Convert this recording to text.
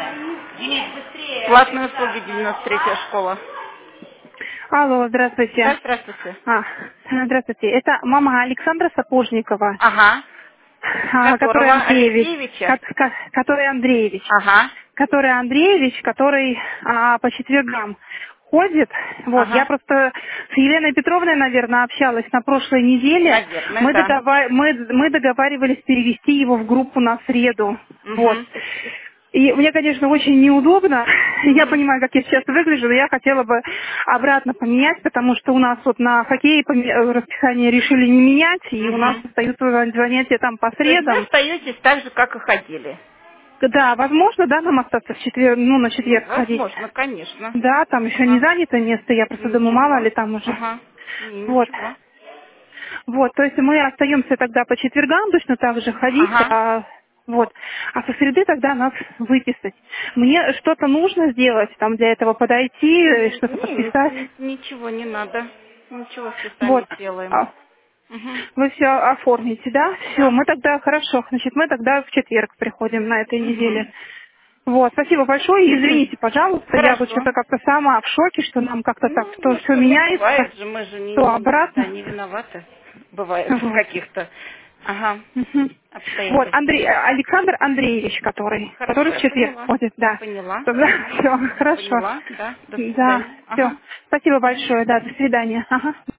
Денис, быстрее. Платные услуги, 93-я школа. Алло, здравствуйте. Да, здравствуйте. Здравствуйте. Это мама Александра Сапожникова, Ага. который Которого? Андреевич, Алексеевича? который Андреевич, Ага. который по четвергам ходит. Вот, я Ага. просто с Еленой Петровной, наверное, общалась на прошлой неделе. Наверное, да. Мы договаривались перевести его в группу на среду. Вот. Угу. И мне, конечно, очень неудобно. Я Угу. понимаю, как я сейчас выгляжу, но я хотела бы обратно поменять, потому что у нас вот на хоккее расписание решили не менять, и у нас Угу. остаются занятия там по То есть вы средам. остаетесь так же, как и ходили? Да, возможно, да, нам остаться в четверг, на Ну, четверг ходить. возможно, конечно. Да, там еще не Ага. занято место, я просто думаю, мало Ничего. ли там уже. Ага. Вот. Ничего. Вот, то есть мы остаемся тогда по четвергам точно так же ходить, Ага. вот. А со среды тогда нас выписать. Мне что-то нужно сделать, там для этого подойти, что-то подписать. Ничего не надо. Ничего, все Вот. сами сделаем. А, Угу. Вы все оформите, да? Все, Да. мы тогда, хорошо. Значит, мы тогда в четверг приходим на этой Угу. неделе. Вот, спасибо большое. И извините, пожалуйста, я вот Хорошо. что-то как-то сама в шоке, что нам как-то так, Ну, то все ничего, ну меняется, бывает же, мы же то да, обратно. не виноваты. Бывает в Вот. каких-то ага, Мгм. Вот, обстоятельствах. Александр Андреевич, который Хорошо, в я четверг поняла. ходит, да. Поняла. Все, хорошо. Поняла, да. До Да, свидания. все. Ага. Спасибо Мгм. большое, да, до свидания. Ага.